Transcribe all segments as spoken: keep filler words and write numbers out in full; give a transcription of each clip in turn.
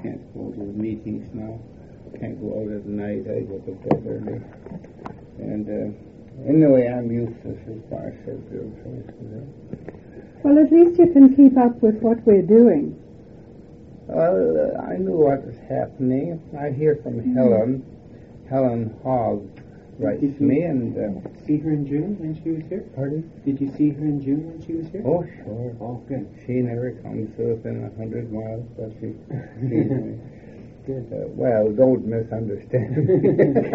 can't go to the meetings now. Can't go out at night. I go to bed early. And uh, anyway, I'm useless as far as observatory is concerned. Well, at least you can keep up with what we're doing. Well, uh, I knew what was happening. I hear from mm-hmm. Helen. Helen Hogg writes to me, and uh, see her in June when she was here? Pardon? Did you see her in June when she was here? Oh, sure. Oh, good. She never comes within a hundred miles, but she sees me. Good. Uh, well, don't misunderstand me.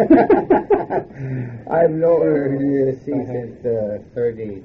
I've known her, you see, uh-huh. since uh, thirty,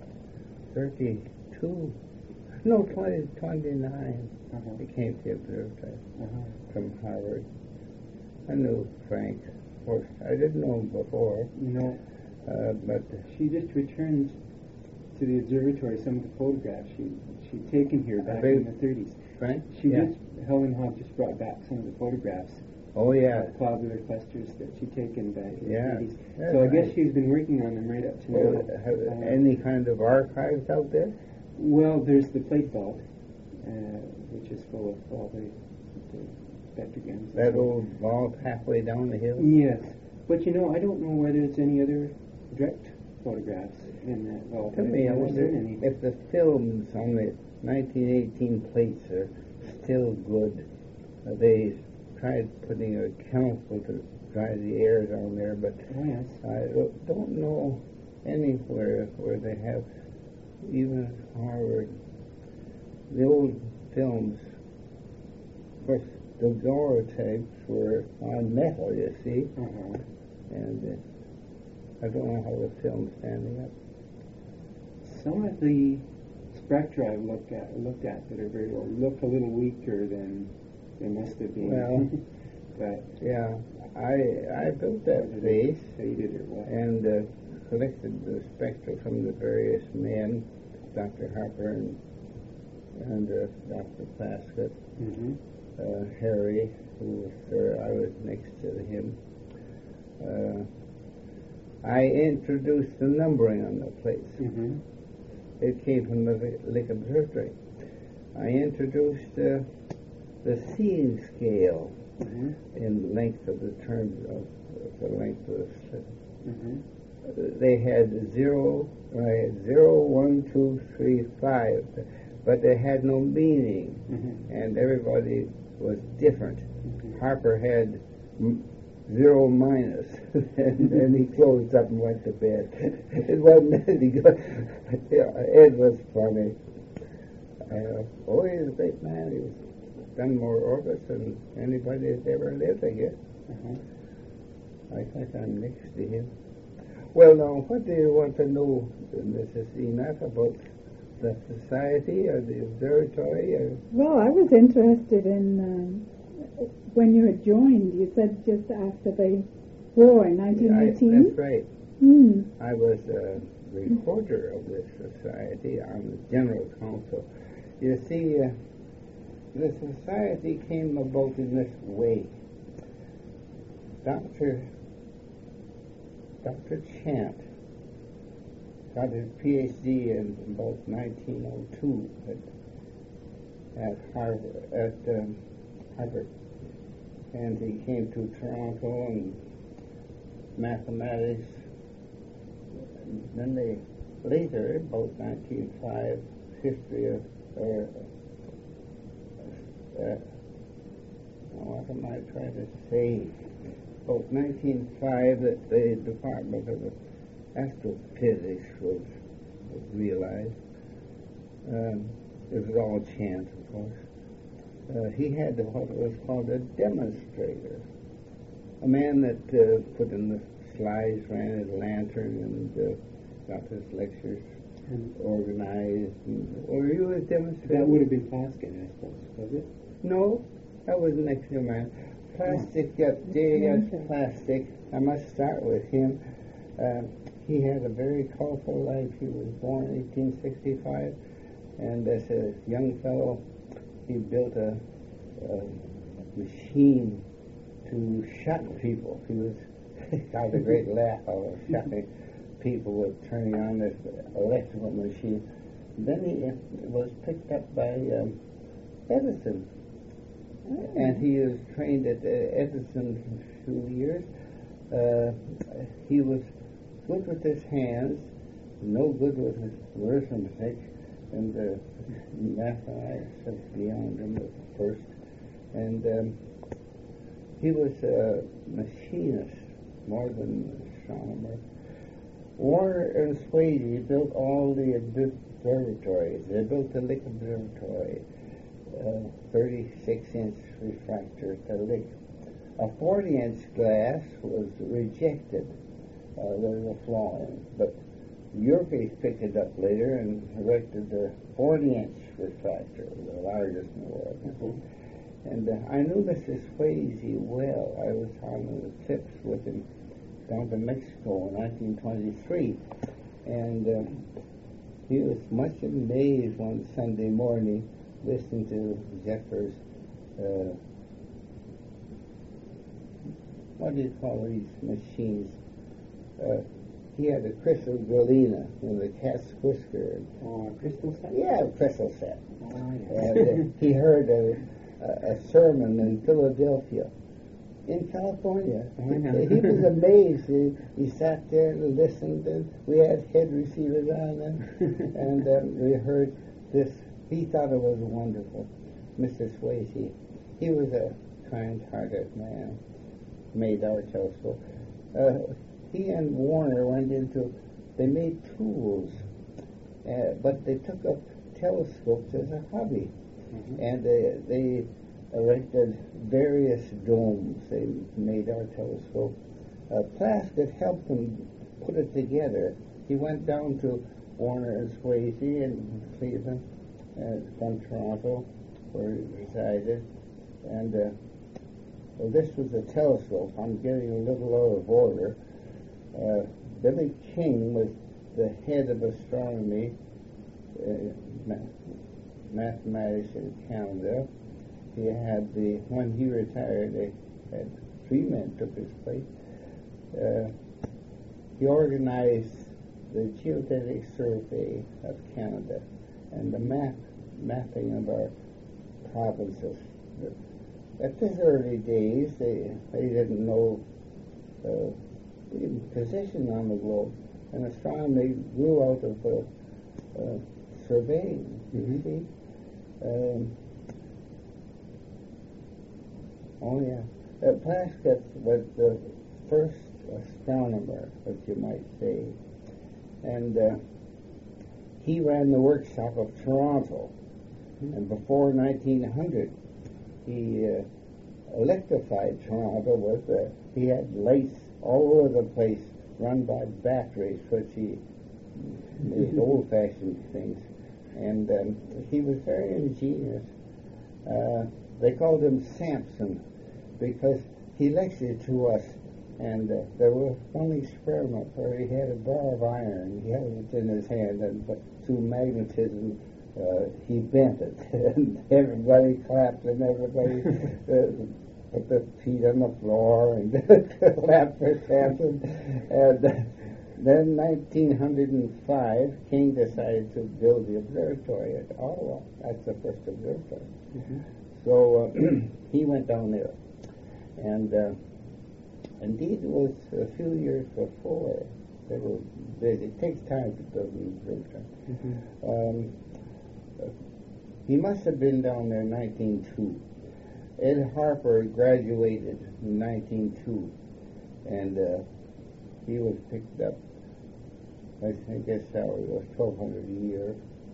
thirty-two, no, twenty, twenty-nine. Uh-huh. I came to observatory uh-huh. from Harvard. I knew Frank. Of course, I didn't know him before. No. Uh, but she just returned to the observatory some of the photographs she she'd taken here back in the thirties. Frank? She yeah. just Helen Hogg just brought back some of the photographs. Oh yeah. Of globular clusters that she'd taken back in yeah. the thirties. That's so I right. guess she's been working on them right up to well, now. Have um, any kind of archives out there? Well, there's the plate vault, uh, which is full of all the, the spectrograms. That old vault halfway down the hill? Yes. But you know, I don't know whether there's any other direct photographs in that vault. Tell me, I wonder if the films on the nineteen eighteen plates are still good. Uh, they tried putting a chemical to dry the air down there, but oh, yes. I don't know anywhere where they have, even at Harvard, the old films. Of course, the Dora tapes were on metal, you see, uh-huh. and uh, I don't know how the film's standing up. Some of the spectra I've looked at, looked at that are very old look a little weaker than they must have been. Well, but yeah, I I built that vase faded or what, and uh, collected the spectra from the various men, Doctor Harper and and uh, Doctor Plaskett, mm-hmm. uh, Harry, who was there. I was next to him. Uh, I introduced the numbering on the plates. Mm-hmm. It came from the Lick Observatory. I introduced uh, the seeing scale mm-hmm. in length of the terms of, of the length of the slit. Mm-hmm. Uh, they had zero, right, zero, one, two, three, five, but they had no meaning, mm-hmm. and everybody was different. Mm-hmm. Harper had m- zero minus, and then he closed up and went to bed. It wasn't any good. Yeah, Ed was funny. Uh, oh, he's a great man. He's done more orbits than anybody that's ever lived, I guess. Uh-huh. I think I'm next to him. Well, now, what do you want to know, Missus Enoch, about the society or the observatory? Or? Well, I was interested in... Um, when you had joined, you said just after the war in nineteen eighteen? That's right. Mm. I was a recorder of this society on the general council. You see, uh, the society came about in this way. Doctor Doctor Chant got his P H D in about nineteen oh two at, at Harvard, at um, Harvard. And he came to Toronto and mathematics. And then they later, about nineteen oh five, history of, or, uh, what am I trying to say? About nineteen oh five, that the Department of Astrophysics was, was realized. Um, it was all chance, of course. Uh, he had what was called a demonstrator, a man that uh, put in the slides, ran his lantern, and uh, got his lectures and organized. And, were you a demonstrator? That would have been Plaskett, I suppose, was it? No, that was an extra man. Plastic, yes, J S Plastic. I must start with him. Uh, he had a very colorful life. He was born in eighteen sixty-five, and as a young fellow, he built a, a machine to shut people. He was got a great laugh out of shutting people with turning on this electrical machine. Then he was picked up by um, Edison, and he was trained at uh, Edison for a few years. Uh, he was good with his hands, no good with his arithmetic, and uh, mathematics was beyond him at first. And um, he was a machinist more than an astronomer. Warner and Swayze built all the observatories. They built the Lick Observatory, uh, thirty-six inch refractor at the Lick. A forty inch glass was rejected. Uh, there was a flaw in it. But Yerkes picked it up later and erected the forty inch refractor, the largest in the world. Mm-hmm. And uh, I knew Mister Swayze well. I was on the trips with him down to Mexico in nineteen twenty-three. And uh, he was much amazed one Sunday morning listening to Zephyrs. Uh, what do you call these machines? Uh, he had a crystal Galena with a cat's whisker. Oh, a crystal set? Yeah, a crystal set. Oh, yes. And uh, he heard a, a, a sermon in Philadelphia, in California. Oh, yeah. He was amazed. He, he sat there and listened, and we had head receivers on them, and um, we heard this. He thought it was wonderful. Mister Swayze, he was a kind-hearted man, made our telescope. Uh, he and Warner went into, they made tools, uh, but they took up telescopes as a hobby. Mm-hmm. And they, they erected various domes. They made our telescope. Uh, Plaskett helped them put it together. He went down to Warner and Swayze in Cleveland, uh, from Toronto, where he resided. And uh, well, this was a telescope. I'm getting a little out of order. Uh, Billy King was the head of astronomy, uh, ma- mathematics in Canada. He had the, when he retired, they had three men took his place. Uh, he organized the Geodetic Survey of Canada and the map, mapping of our provinces. At his early days, they, they didn't know uh, the position on the globe, and astronomy grew out of uh, uh, surveying, you mm-hmm. see. Um, oh, yeah. Uh, Plaskett was the first astronomer, as you might say, and uh, he ran the workshop of Toronto, mm-hmm. and before nineteen hundred, he uh, electrified Toronto with, uh, he had lights all over the place run by batteries, which he made old-fashioned things. And um, he was very ingenious. Uh, they called him Samson because he lectured to us, and uh, there was one experiment where he had a bar of iron. He held it in his hand, and but through magnetism, uh, he bent it. And everybody clapped, and everybody uh, put their feet on the floor and clapped for Samson. And uh, then nineteen oh five, King decided to build the observatory at Ottawa. That's the first observatory. Mm-hmm. So uh, he went down there. And uh, indeed, it was a few years before they were busy. It takes time to build an observatory. Mm-hmm. Um, he must have been down there in nineteen oh two. Ed Harper graduated in nineteen oh two, and uh, he was picked up. I think his salary was twelve hundred a year.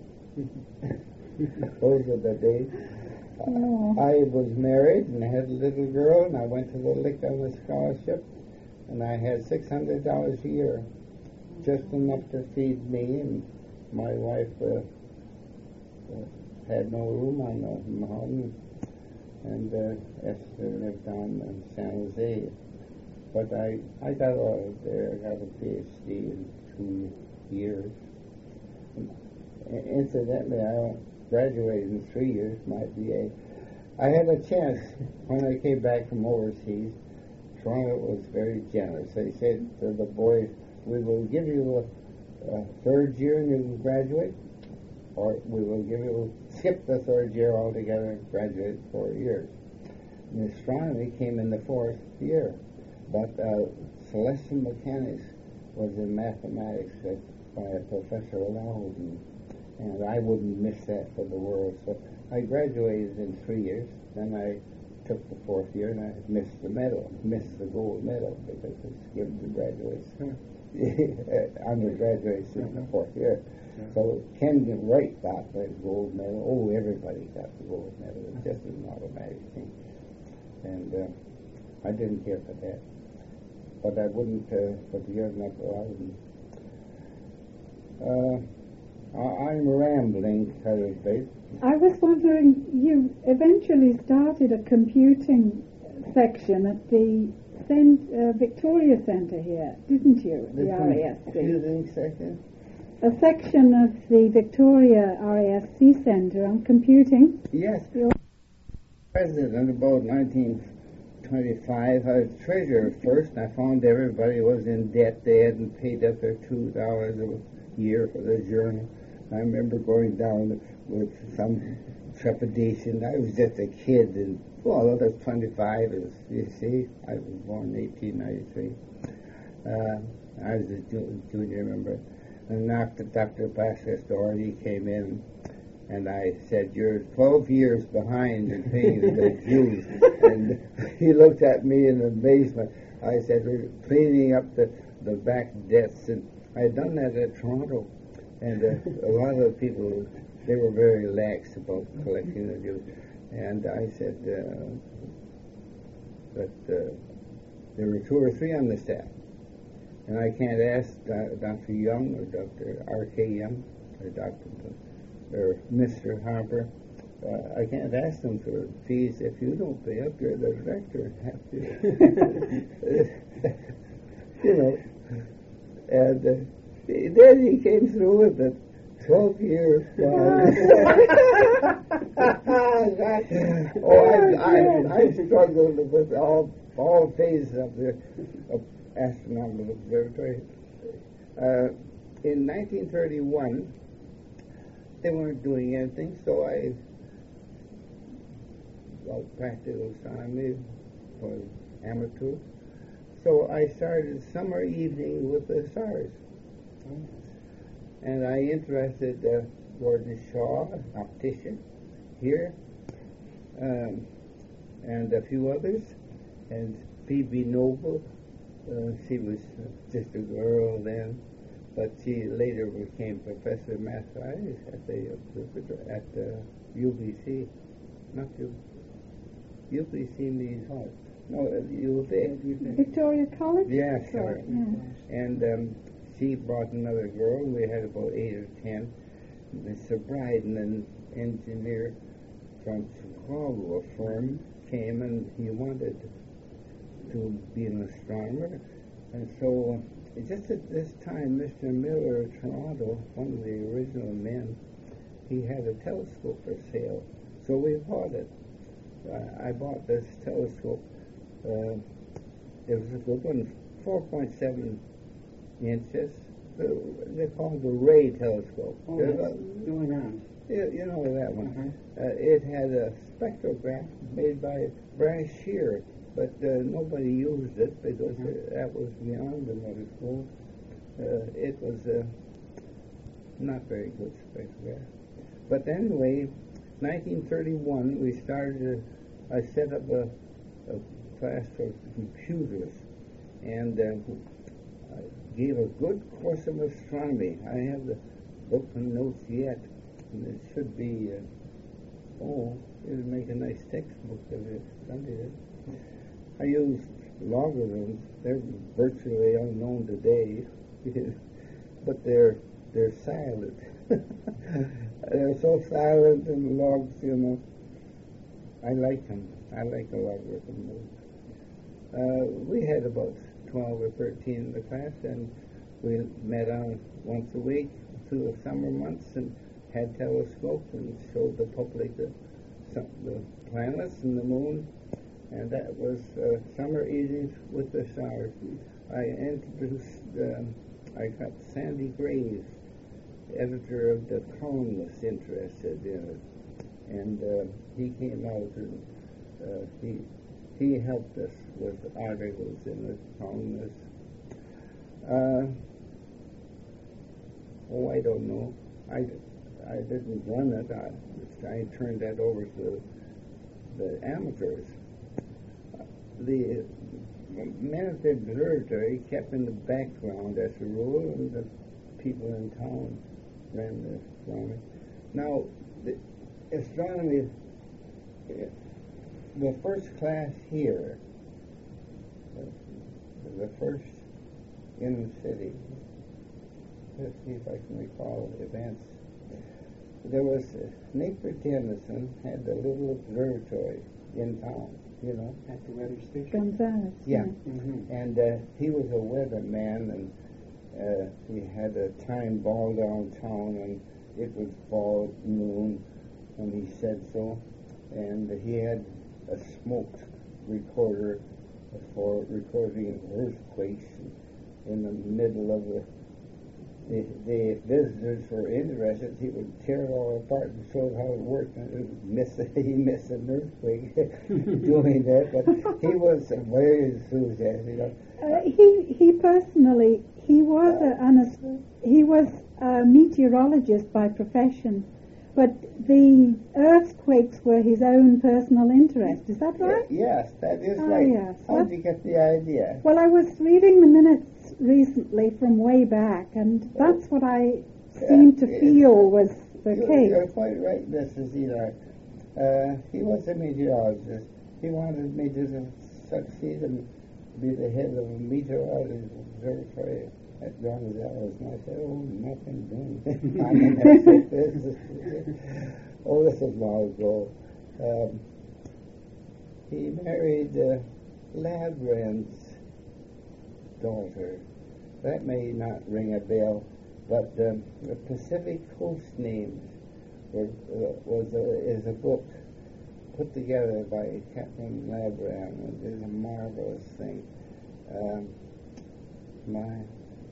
Those are the days. Oh. I was married and had a little girl, and I went to the Lick on a scholarship, and I had six hundred dollars a year, just enough to feed me, and my wife uh, uh, had no room on the mountain, and uh, Esther lived down in San Jose. But I, I got out of there. I got a P H D in two years. And incidentally, I graduated in three years, my B A. I had a chance when I came back from overseas. Toronto was very generous. They said to the boys, we will give you a, a third year and you can graduate, or we will give you, skip the third year altogether and graduate four years. And astronomy came in the fourth year. But uh, celestial mechanics was in mathematics uh, by a Professor Loudon. And I wouldn't miss that for the world. So I graduated in three years. Then I took the fourth year, and I missed the medal, missed the gold medal, because it's given to graduates, undergraduates in the fourth year. Yeah. So Ken Wright got the gold medal. Oh, everybody got the gold medal. It's just an automatic thing. And uh, I didn't care for that. But I wouldn't, uh, for the year not go out. Uh, I'm rambling, Carol Bates. I was wondering, you eventually started a computing section at the Cent, uh, Victoria Centre here, didn't you, at the R A S C? Computing section? A section of the Victoria R A S C Centre on computing. Yes. You're President about nineteen twenty-five. I was treasurer first, and I found everybody was in debt. They hadn't paid up their two dollars a year for the journal. I remember going down with some trepidation. I was just a kid, and well, I was twenty-five. As you see, I was born in eighteen ninety-three. Uh, I was a ju- junior member, and after Doctor Bassett Doherty came in, and I said, "You're twelve years behind in paying the dues." And he looked at me in amazement. I said, "We're cleaning up the the back debts," and I had done that at Toronto. And uh, a lot of people, they were very lax about collecting the dues. And I said uh, that uh, there were two or three on the staff. And I can't ask uh, Doctor Young or Doctor R K Young or Doctor or Mister Harper. Uh, I can't ask them for fees if you don't pay up. You're the director. Have to, you know. And uh, then he came through with it. Twelve years. oh, I, I, I struggled with all all phases of the of astronomical observatory. Uh, in nineteen thirty-one, they weren't doing anything, so I well, practical astronomy for amateurs. So I started summer evening with the stars. And I interested uh, Gordon Shaw, an optician, here, um, and a few others, and P B Noble. Uh, she was just a girl then, but she later became Professor of Mathematics at the at the U B C, not U. U B C means what? No, uh, U of A. Victoria College? Yeah, sure. Right, yeah. And um, she brought another girl. We had about eight or ten. Mister Bryden, an engineer from Chicago, a firm, came and he wanted to be an astronomer. And so, uh, just at this time, Mister Miller of Toronto, one of the original men, he had a telescope for sale. So we bought it. Uh, I bought this telescope. Uh, it was a good one, four point seven inches. Uh, they call it the Ray telescope. Oh, Uh, that's going on. you, you know that one. Uh-huh. Uh, it had a spectrograph made by Bryce Shear, but uh, nobody used it because Uh-huh. uh, that was beyond the motor school. Uh, it was uh, not very good spectrograph. But anyway, nineteen thirty-one, we started, a, I set up a, a class for computers, and uh, I gave a good course of astronomy. I have the book and notes yet, and it should be, uh, oh, it would make a nice textbook if it studied it. I used logarithms. They're virtually unknown today, but they're they're silent. They're so silent in logs, you know. I like them. I like the logarithm. Uh, we had about twelve or thirteen in the class, and we met on once a week through the summer months and had telescopes and showed the public the, some, the planets and the moon. And that was uh, summer evenings with the stars. I introduced, uh, I got Sandy Graves, editor of the Columnist, interested in it. And uh, he came out and uh, he he helped us with articles in the columnist. Uh, oh, I don't know. I, I didn't run it. I, I turned that over to the amateurs. The men at the observatory kept in the background as a rule, and the people in town ran the astronomy. Now, the astronomy, the first class here, the first in the city, let's see if I can recall the events. There was, uh, Napier Tennyson had the little observatory in town, you know. At the weather station? Gonzales. Yeah. Mm-hmm. And uh, he was a weatherman, and uh, he had a time ball downtown, and it was fall at noon when he said so. And he had a smoke recorder for recording earthquakes in the middle of the If the visitors were interested, he would tear it all apart and show how it worked. And it was miss, he missed an earthquake doing that, but he was very enthusiastic. Uh, he he personally he was a, an, a he was a meteorologist by profession, but the earthquakes were his own personal interest. Is that right? Yes, that is Oh, right. yes. How did you get the idea? Well, I was reading the minutes recently from way back, and that's what I seemed to Yeah, feel was the You're, case. you're quite right, Missus Enoch. Uh, he was a meteorologist. He wanted me to succeed and be the head of a meteorology observatory at Gonzales. And I said, oh, nothing doing. I'm going to take this. Oh, this is long ago. Um, he married uh, Labran's daughter. That may not ring a bell, but um, the Pacific Coast Names were, uh, was a, is a book put together by Captain Labran. It is a marvelous thing. Um, my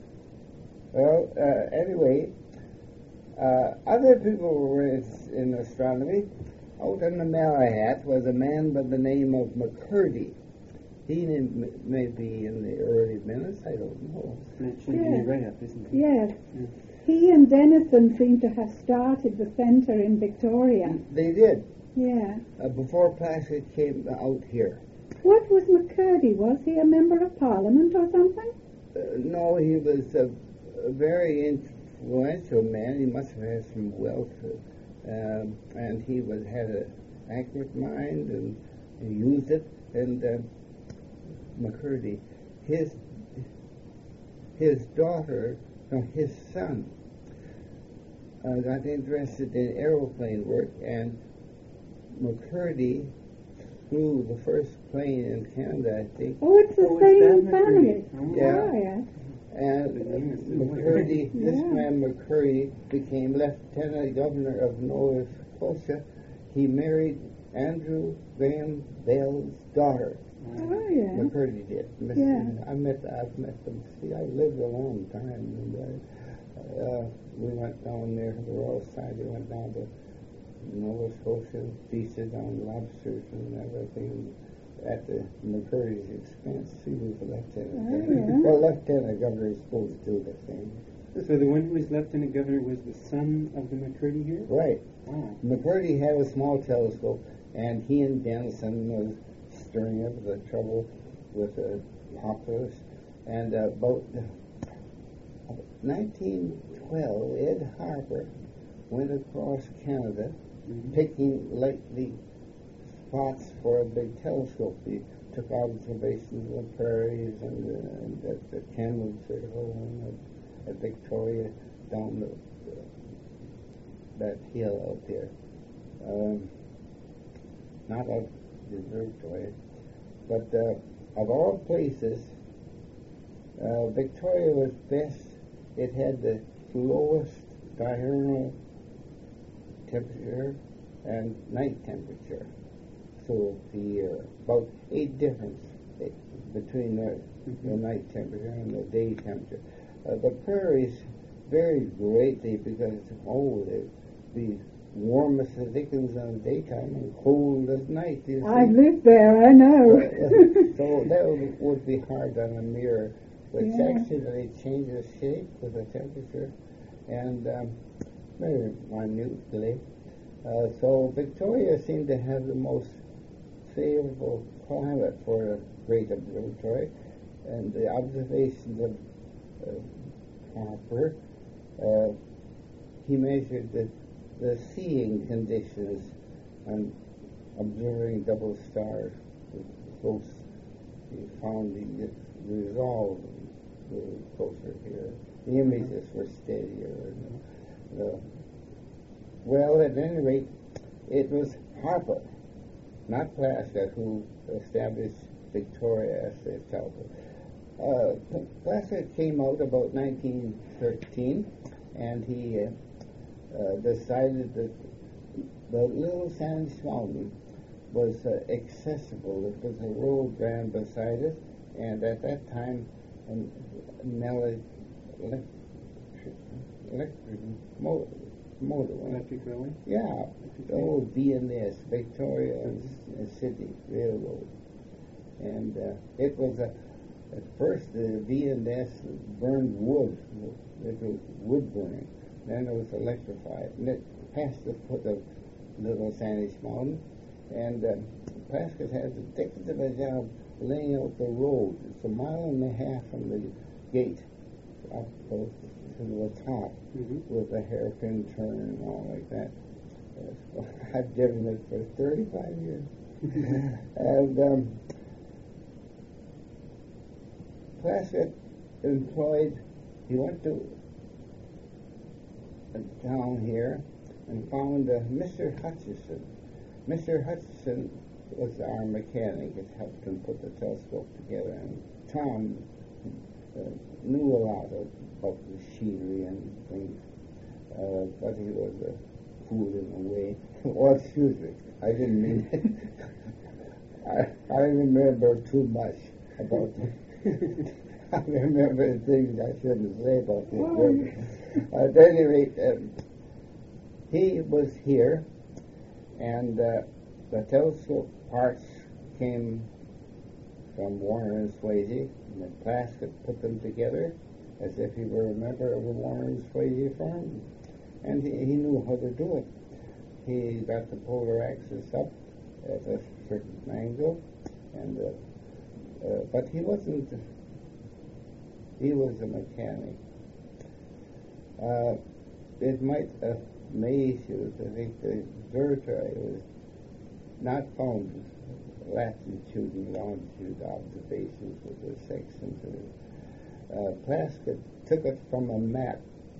well, uh, anyway, uh, other people were in astronomy. Out in the Malahat was a man by the name of McCurdy. He may be in the early minutes, I don't know. Mentioned Yeah. in the write-up, isn't it? Yes. Yeah. He and Denison seem to have started the centre in Victoria. They did, Yeah. uh, before Placid came out here. What was McCurdy? Was he a member of Parliament or something? Uh, no, he was a, a very influential man. He must have had some wealth, uh, um, and he was had an accurate mind, and he used it. And uh, McCurdy, his his daughter, no, his son, uh, got interested in aeroplane work, and McCurdy flew the first plane in Canada, I think. Oh, it's the Oh, it's same that family. McCurdy. Oh, Yeah. Oh, yes. And The name is uh, similar. McCurdy, this Yeah. man McCurdy became Lieutenant Governor of Nova Scotia. He married Andrew Graham Bell's daughter. Oh, yes. McCurdy did. Miss- Yeah. I met, I've met them. See, I lived a long time. And, uh, uh, we went down there, the Royal Society went down to Nova Scotia, feasted on lobsters and everything at the McCurdy's expense. He was a lieutenant Oh, governor. yeah. Well, lieutenant governor is supposed to do the thing. So the one who was lieutenant governor was the son of the McCurdy here? Right. Oh. McCurdy had a small telescope, and he and Denison was stirring up the trouble with the populace. And uh, about uh, nineteen twelve, Ed Harper went across Canada, Mhm. picking likely spots for a big telescope. He took observations of the prairies and, uh, and at the Kenwood Circle and at, at Victoria down the, uh, that hill out there. Um, not of the observatory, but uh, of all places, uh, Victoria was best. It had the lowest diurnal temperature and night temperature through the year. About eight difference eh, between the, Mm-hmm. the night temperature and the day temperature. Uh, the prairies varied greatly because, oh, they'd be warm as the dickens in the daytime and cold as night. You see? I've lived there, I know. So that would, would be hard on a mirror, which Yeah. actually changes shape with the temperature, and um, very minutely. Uh, so Victoria seemed to have the most favorable climate for a great observatory, and the observations of uh, Harper, uh, he measured the, the seeing conditions on observing double stars. Close, he found the resolve a little closer here. The images were steadier. And, the, well, at any rate, it was Harper, not Plaskett, who established Victoria as the telescope. Uh, Plaskett came out about nineteen thirteen, and he uh, uh, decided that the Little Sandwich Mountain was uh, accessible. It was a road ran beside it, and at that time, an, an electric, electric motor, motor Electric railway? yeah, the old V and S, Victoria and City Railroad. And uh, it was, a, at first, the V and S burned wood. It was wood burning. Then it was electrified. And it passed the foot of Little Sandwich Mountain. And uh, Plaskett has the dickens of a job laying out the road. It's a mile and a half from the gate up to the top, Mm-hmm. with a hairpin turn and all like that. Uh, I've driven it for thirty-five years. And um, Plaskett employed, he went to a town here and found uh, Mister Hutchison. Mister Hutchison was our mechanic. It helped him put the telescope together. And Tom uh, knew a lot of, about machinery and things, uh, but he was a fool in a way. Well, excuse me, I didn't mean it. I, I remember too much about it. I remember things I shouldn't say about this. Well, at any rate, um, he was here, and uh, the telescope parts came from Warner and Swayze, and Plaskett put them together as if he were a member of the Warner and Swayze firm, and he, he knew how to do it. He got the polar axis up at a certain angle, and uh, uh, but he wasn't. He was a mechanic. Uh, it might amaze you to think the observatory was not found latitude and longitude observations with the sextant. Uh, Plaskett took it from a map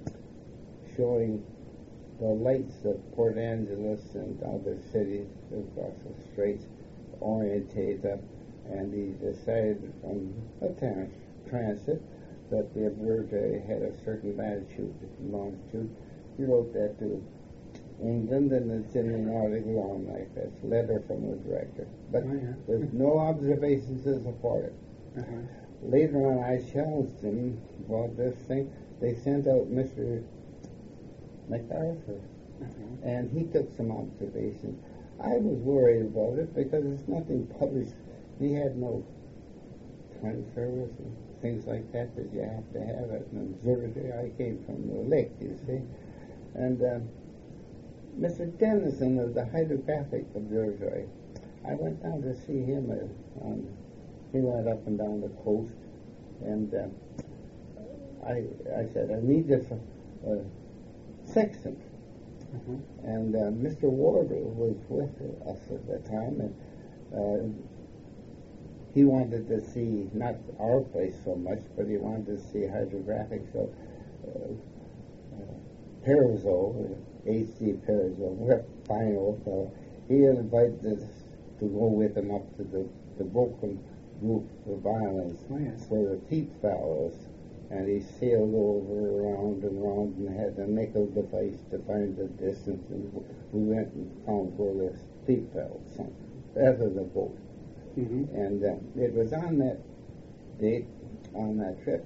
showing the lights of Port Angeles and other cities across the straits orientate up, and he decided from a trans- transit that the observatory had a certain latitude and longitude. He wrote that to England, and it's in an article on like that, letter from the director. But Oh, yeah. there's no observations to support it. Uh-huh. Later on, I challenged him about this thing. They sent out Mister MacArthur, Uh-huh. and he took some observations. I was worried about it because it's nothing published. He had no time service and things like that that you have to have at an observatory. I came from the lake, you see. And uh, Mister Dennison of the Hydrographic Observatory, I went down to see him. Uh, on, he went up and down the coast, and uh, I, I said, I need this uh, sextant. Uh-huh. And uh, Mister Wardle was with us at the time, and uh, he wanted to see, not our place so much, but he wanted to see hydrographic. So uh, uh, Parizeau, H C Parizeau, what a fine old fellow, he invited us to go with him up to the, the Vulcan group of islands, Oh, yes. where the teeth fowl is. And he sailed over around and around and had a nickel device to find the distance, and we went and found where the teeth fowl sunk, out of the boat. Mm-hmm. And uh, it was on that date, on that trip,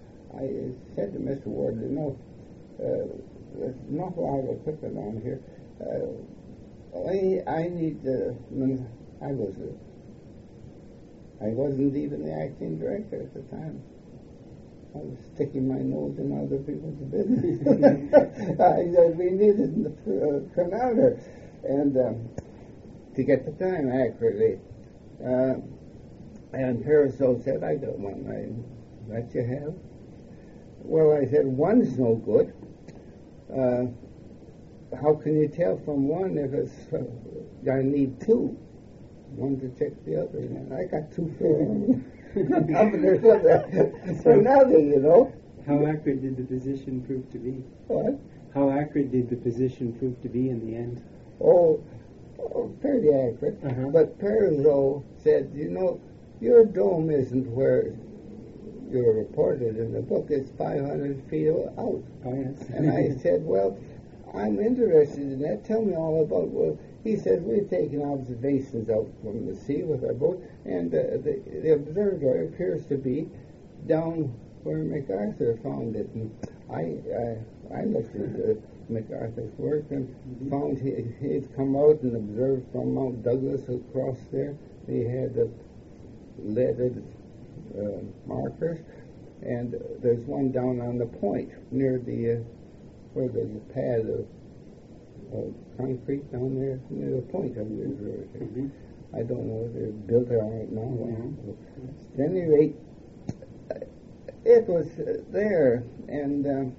I said to Mister Ward, you know, uh, there's an awful lot of equipment on here. Uh, I, I need to, when I was, a, I wasn't even the acting director at the time. I was sticking my nose in other people's business. I said, we needed a chronometer and um, to get the time accurately. Uh, and Parasol said, I got one. I let you have. Well, I said, one's no good. Uh, how can you tell from one if it's uh, I need two? One to check the other. And I got two for governor for the for nothing, you know. How accurate did the position prove to be? What? How accurate did the position prove to be in the end? Oh, oh fairly accurate. Uh-huh. But Perzo said, you know, your dome isn't where you're reported in the book. It's five hundred feet out. Oh, yes. And I said, well, I'm interested in that. Tell me all about, well, he says, we've taken observations out from the sea with our boat, and uh, the, the observatory appears to be down where MacArthur found it. And I I, I looked at uh, MacArthur's work and mm-hmm. found he, he'd come out and observed from Mount Douglas across there. He had the leaded uh, markers, and there's one down on the point near the, uh, where there's a pad of uh, concrete down there, near the point of the observatory. Mm-hmm. I don't know if they're built on it now. Mm-hmm. At any rate, it was uh, there, and um,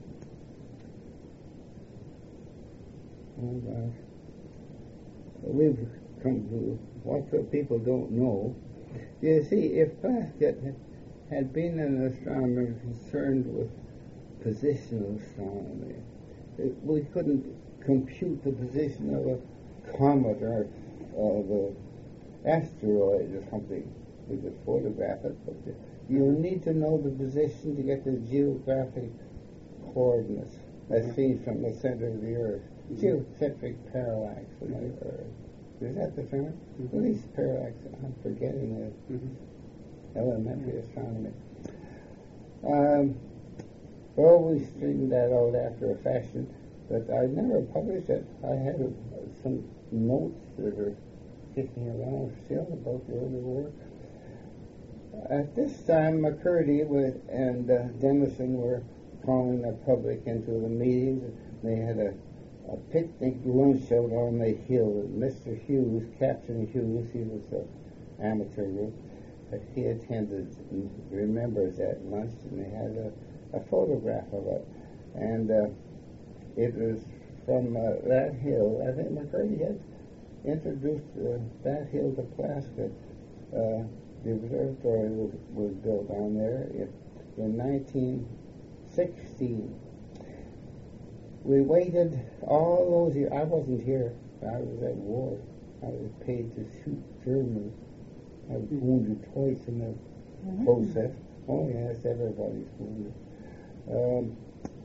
oh gosh, we've come to what the people don't know. You see, if Plaskett had been an astronomer concerned with positional astronomy, it, we couldn't compute the position of a comet or of an asteroid or something. We could photograph it, but the, you need to know the position to get the geographic coordinates as seen from the center of the Earth. Mm-hmm. Geocentric parallax of the Earth. Is that the term? Mm-hmm. At least parallax, I'm forgetting it. Mm-hmm. Elementary astronomy. Um, well, we straightened that out after a fashion, but I never published it. I had uh, some notes that are kicking around still about the early work. At this time, McCurdy was, and uh, Denison were calling the public into the meetings. They had a, a picnic lunch out on the hill. Mister Hughes, Captain Hughes, he was an amateur group, but he attended and remembers that lunch, and they had a, a photograph of it. And uh, it was from uh, that hill. I think McCurdy had introduced uh, that hill to Plaskett. Uh, The observatory was, was built on there in, in nineteen sixteen. We waited all those years. I wasn't here. I was at war. I was paid to shoot Germans. I was wounded twice in the mm-hmm. process. Oh, yes, everybody's wounded. Um,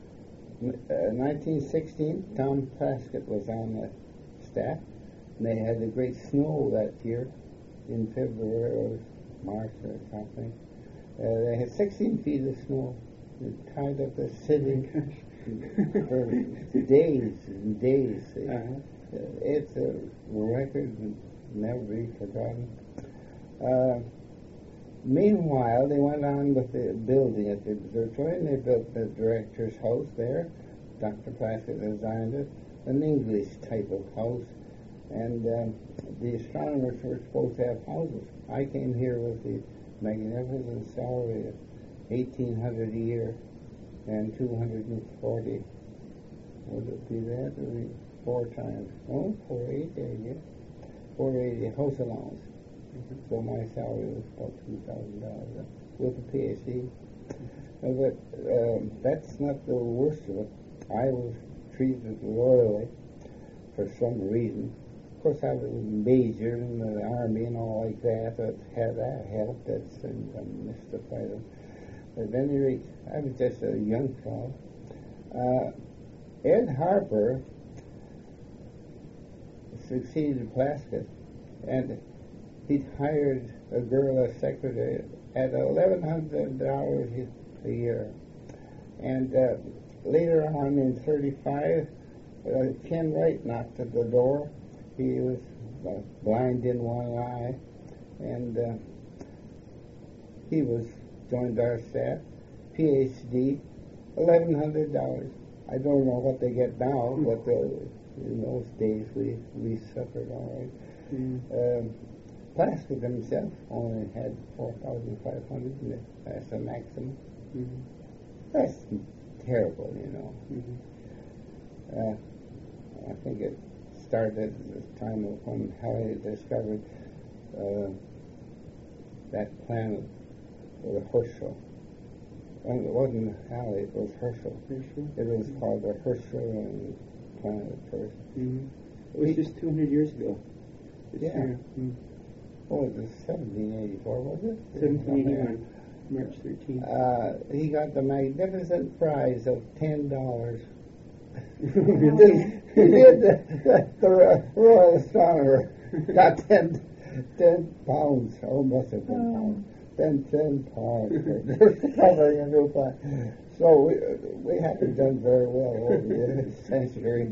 uh, nineteen sixteen, Tom Plaskett was on the staff. And they had the great snow that year in February. March or something. Uh, they had sixteen feet of snow. They tied up the city for days and days. Uh-huh. It's a record and never be forgotten. Uh, meanwhile, they went on with the building at the observatory, and they built the director's house there. Doctor Plaskett designed it, an English type of house. And um, the astronomers were supposed to have houses. I came here with the magnificent salary of eighteen hundred a year and two hundred and forty. Would it be that? Or be four times? Oh, four eighty, I guess. Four eighty house allowance. Mm-hmm. So my salary was about two thousand dollars with a PhD. Uh, but um, that's not the worst of it. I was treated royally for some reason. Of course, I was a major in the army and all like that. That had that helped. That's and um, mystified them. But at any rate, I was just a young fellow. Uh, Ed Harper succeeded Plaskett, and he hired a girl as secretary at eleven hundred dollars a year. And uh, later on in thirty-five, uh, Ken Wright knocked at the door. He was uh, blind in one eye, and uh, he was joined our staff, P H D, eleven hundred dollars. I don't know what they get now, but uh, in those days we, we suffered all right. Mm. Um, Plaskett himself only had four thousand five hundred, and that's a maximum. Mm-hmm. That's terrible, you know. Mm-hmm. Uh, I think it started at the time of when Halley discovered uh, that planet, the Herschel. Well, it wasn't Halley, it was Herschel. Herschel? It was called the Herschel planet at first. Mm-hmm. It was just two hundred years ago. It's Yeah. Mm-hmm. Oh, it was seventeen eighty-four, was it? seventeen eighty-one, March thirteenth. Uh, he got the magnificent prize of ten dollars. Really? He did the, the, the Royal Astronomer got ten, ten pounds, or must have been Oh. pounds, ten, ten pounds for discovering a new planet. So we, we haven't done very well over the century.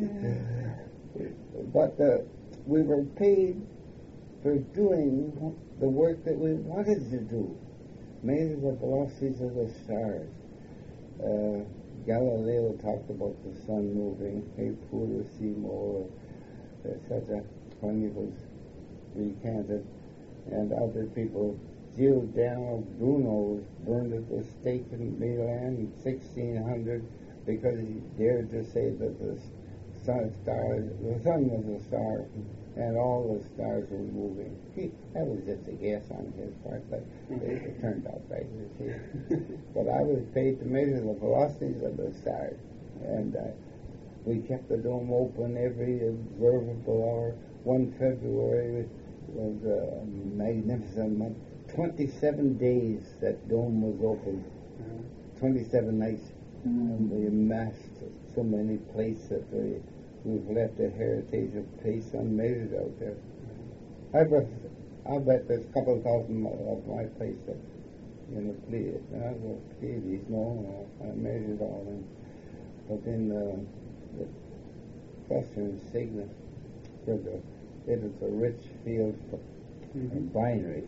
But uh, we were paid for doing the work that we wanted to do, measure the velocities of the stars. Uh, Galileo talked about the sun moving, hey, puro simo, et cetera, when he was recanted, and other people. Giordano Bruno was burned at the stake in Milan in sixteen hundred because he dared to say that the sun, stars, the sun was a star, and all the stars were moving. He, that was just a guess on his part, but it, it turned out right, you see. But I was paid to measure the velocities of the stars, and uh, we kept the dome open every observable hour. One February was a magnificent month. twenty-seven days that dome was open, twenty-seven nights, Mm. and we amassed so many plates that we, we've left a heritage of plates unmeasured out there. I bet, I'll bet there's a couple of thousand of my plates that, you know, Pleiades, uh, the Pleiades, no, I measured all of them. But in uh, the Western Cygnus, where the, it is a rich field for Mm-hmm. binaries.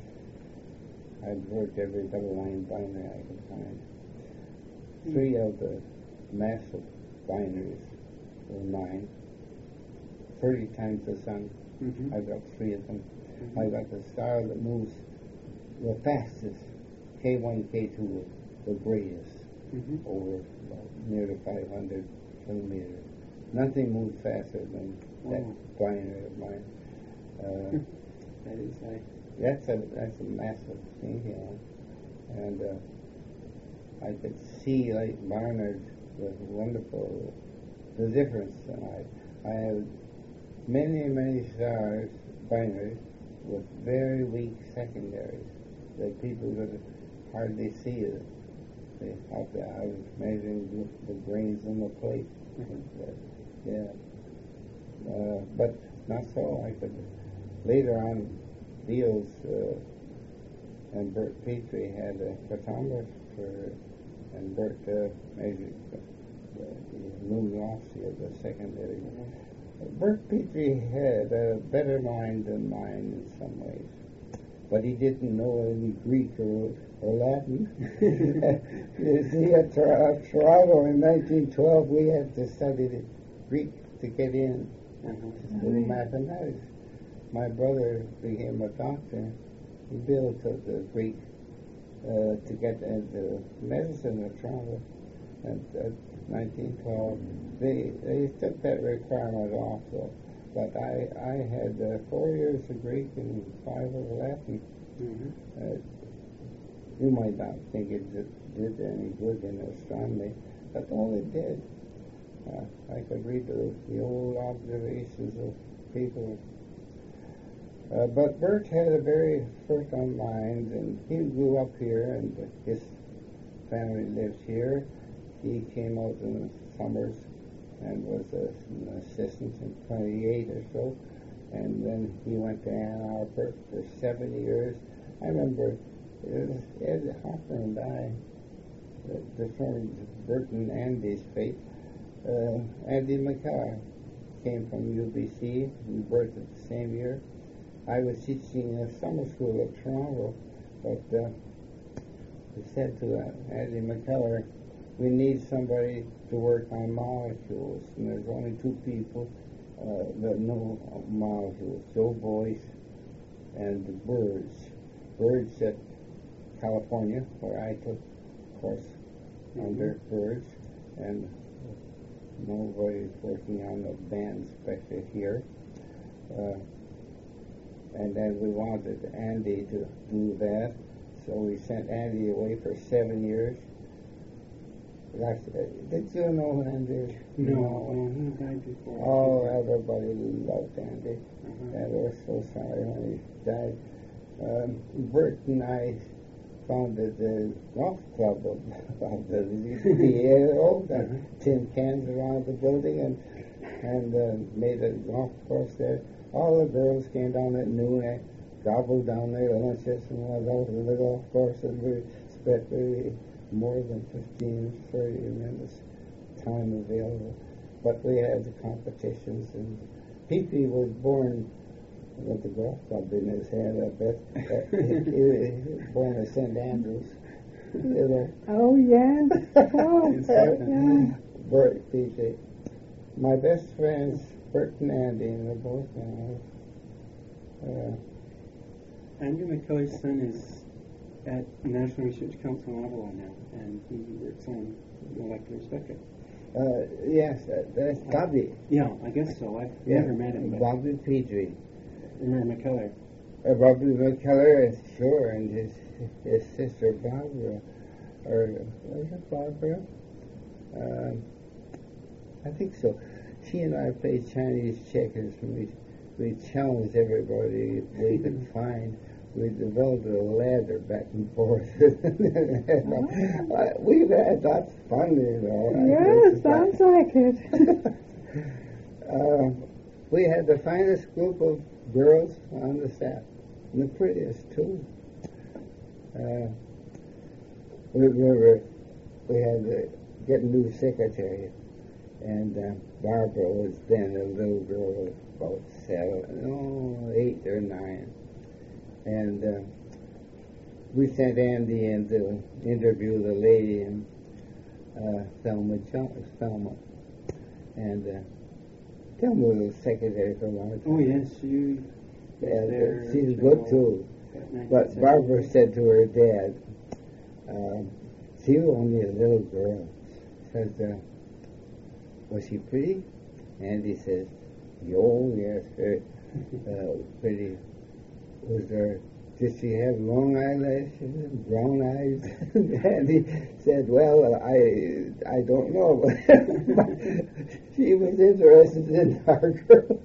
I've worked every double-line binary I could find. Three of the massive binaries were mine. Thirty times the sun. Mm-hmm. I got three of them. Mm-hmm. I got the star that moves the fastest, K one, K two, the greatest, Mm-hmm. over about near to five hundred kilometers. Nothing moves faster than that Wow. binary of mine. Uh, That is like, That's a that's a massive thing, you know, and uh, I could see like Barnard was wonderful. The difference, and I I have many many stars binaries with very weak secondaries that people could hardly see it. They thought that I was measuring the, the grains in the plate. Mhm. Yeah, uh, but not so. I could later on. Beals uh, and Bert Petrie had a photometer, and Bert uh, measured the, the luminosity of the secondary. Mm-hmm. Bert Petrie had a better mind than mine in some ways, but he didn't know any Greek or, or Latin. You see, at Tor- Toronto in nineteen twelve, we had to study the Greek to get in uh-huh. to the mathematics. My brother became a doctor. He built took the Greek uh, to get into medicine at Toronto in uh, nineteen twelve. They they took that requirement off, though. But I I had uh, four years of Greek and five of Latin. Mm-hmm. Uh, you might not think it did, did any good in astronomy, but all it did. Uh, I could read the, the old observations of people. Uh, but Bert had a very fertile mind, and he grew up here, and his family lived here. He came out in the summers and was a, an assistant in twenty-eight or so, and then he went to Ann Arbor for seven years. I remember it was Ed Hopper and I that determined Bert and Andy's fate. Uh, Andy McCullough came from U B C. We worked at the same year. I was teaching a summer school at Toronto, but uh, we said to uh, Andy McCullough, we need somebody to work on molecules, and there's only two people uh, that know molecules, Joe Boyce and the Birds. Birds at California, where I took a course mm-hmm. under Birds, and nobody's working on the band especially here. Uh, and then we wanted Andy to do that, so we sent Andy away for seven years. That's, uh, did you know Andy? No, no, he died before. Oh, everybody loved Andy. Uh-huh. And I was so sorry when he died. Um, Bert and I founded the golf club of, of the used to be aero, got tin cans around the building, and and uh, made a golf course there. All the girls came down at noon and gobbled down their lunches and went out to the golf course, and we spent really more than fifteen, thirty minutes time available. But we had the competitions, and P P was born with the golf club in his hand, I bet. he, he was born at Saint Andrews, you know. Oh, yes. Oh, yeah. Bert, P J. My best friends, Bert and Andy, and they're both now. Uh, Andrew McCullough's son is at National Research Council in Ottawa now, and he works on molecular spectra. uh, yes, uh, that's Bobby. Yeah, I guess so. I've Yeah, never met him, but Bobby Petrie. remember McCullough. Uh, Bobby McCullough, sure, and his his sister Barbara, or was it Barbara? Um, I think so. She and I played Chinese checkers, and we we challenged everybody they could find. We developed a ladder back and forth. uh, we've had that's fun, you know. Yes, sounds like it. uh, we had the finest group of girls on the staff, and the prettiest too. Uh, we, we were we had to get a new secretary, and uh, Barbara was then a little girl of about seven, no, eight or nine, and uh, we sent Andy in to interview the lady, and uh, Thelma Jones, Thelma, and uh, Thelma was the secretary for a long time. Oh, yes, you... Yeah, there, she's so good too. But Barbara said to her dad, um, she was only a little girl. Says, uh, was she pretty? And he says, yo, yes, very uh, pretty. Was there, did she have long eyelashes, brown eyes? And he said, well, uh, I I don't know, but she was interested in our girl.